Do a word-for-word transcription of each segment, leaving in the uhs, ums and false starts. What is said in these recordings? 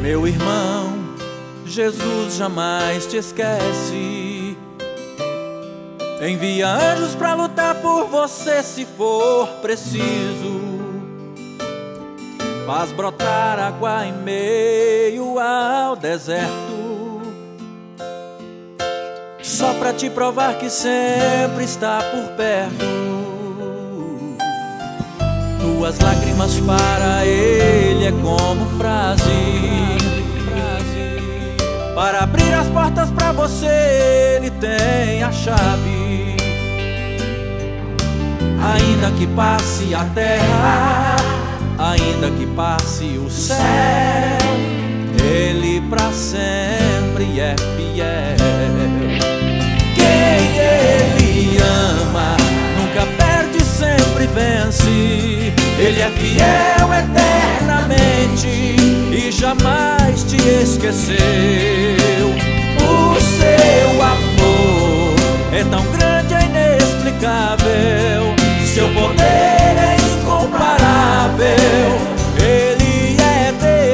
Meu irmão, Jesus jamais te esquece. Envia anjos pra lutar por você se for preciso. Faz brotar água em meio ao deserto, só pra te provar que sempre está por perto. Tuas lágrimas para Ele é como frase. Para abrir as portas pra você Ele tem a chave. Ainda que passe a terra, ainda que passe o céu, Ele pra sempre é fiel. Quem Ele ama nunca perde, sempre vence. Ele é fiel eternamente e jamais te esqueceu. O seu amor é tão grande, é inexplicável. Seu poder é incomparável. Ele é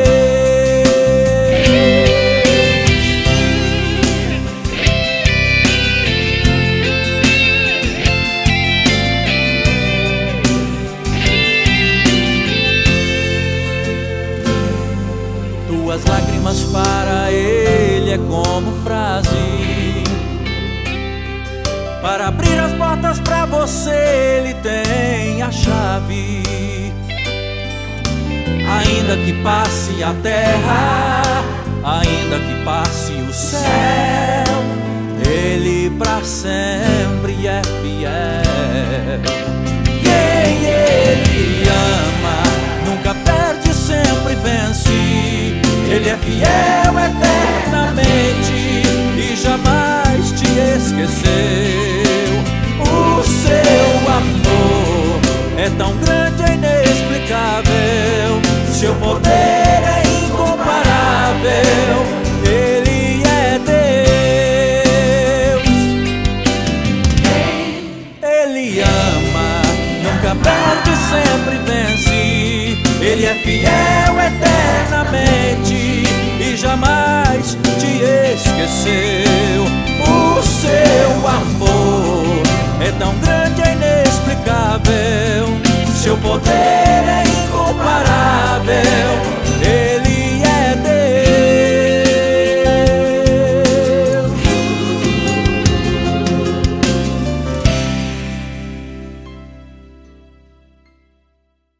Tuas lágrimas para Ele é como frase. Para abrir as portas pra você Ele tem a chave. Ainda que passe a terra, ainda que passe o céu, Ele pra sempre é fiel. Quem Ele ama nunca perde, sempre vence. Ele é fiel eternamente e jamais te esqueceu. O seu amor é tão grande, é inexplicável. Seu poder é incomparável. Ele é Deus. Ele ama, nunca perde, sempre vence. Ele é fiel eternamente